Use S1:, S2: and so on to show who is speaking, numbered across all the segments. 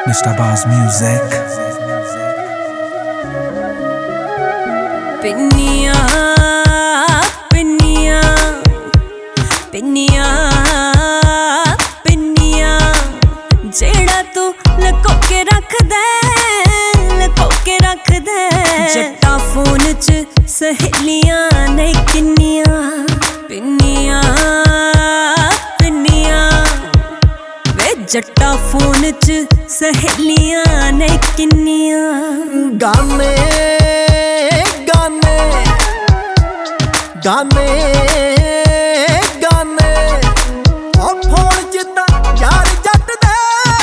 S1: Mr. Boss Music.
S2: पिन्निया पिन्निया पिन्निया पिन्निया जेड़ा तू लको के रख दे जट्टा फोन च सहेलियां नहीं किन्निया पिन्निया पिन्निया वे जट्टा फोन च सहेलियां नहीं किन्निया
S3: गाने गाने गाने गाने ओ फोन जिदा यार जट दे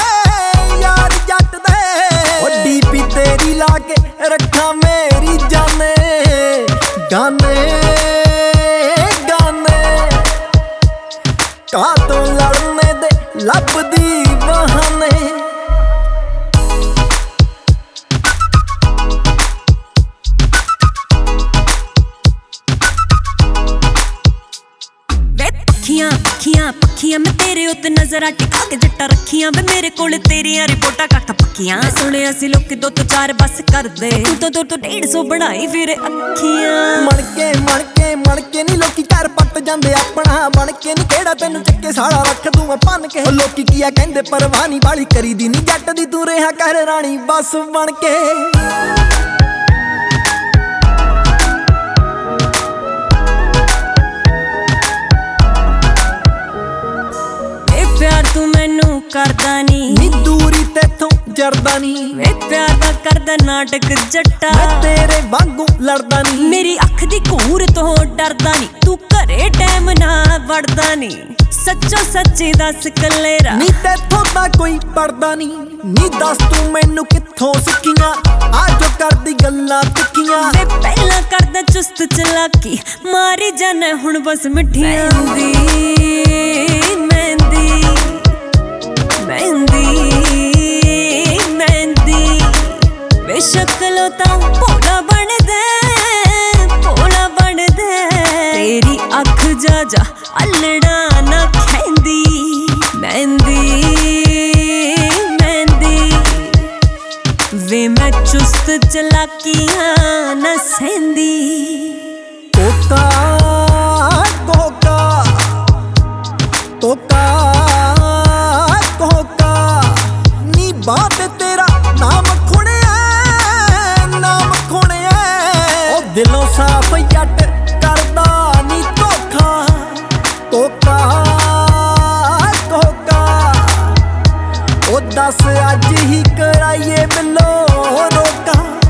S3: ओ डीपी तेरी लाके रखा मेरी जाने गाने गाने का तो लड़ने दे लभदी बहाने
S2: पखियां मैं तेरे उत्ते नजर टिका के जट्टा रखियां वे मेरे कोल तेरियां रिपोर्टां कख पक्कियां सुनिया सी लोकी 2 तो 4 बस कर दे तू तो 150 बनाई फिर अखियां मणके नी लोकी कर पट जांदे अपना बनके नी केड़ा तैनू चक्के साला रख दूं मैं भन के लोकी किया कहंदे परवाह नी बाली करी दी नी जट दी तू रहा कर रानी बस बनके तू मैनू करदा नी
S3: दूरी तेथों जरदा नी
S2: वे प्यार दा करदा नाटक जट्टा
S3: मैं तेरे वांगू लड़दा नी
S2: मेरी अख दी घूर तो डरदा नी तू घरे टाइम ना वड़दा नी सच्चो सच्ची दस कलेरा
S3: नी तेथों ता कोई पड़दा नी दस तू मैनू कित्थों सिक्खियां आ जो करदी गल्लां तिक्कियां
S2: वे पहला करदा चुस्त चलाकी मारी जाने हुण बस मिठियां दी शक्लो ता भोला बन दे तेरी अख जा अल्लड़ा ना खैंदी मेहंदी वे मैं चुस्त चलाकियां ना सेंदी
S3: कोका कोका कोका कोका नी बात तेरा नाम दिलों साफ जट करदा नी धोखा कोका कोका ओ दस अज ही कराइए बिलो रोका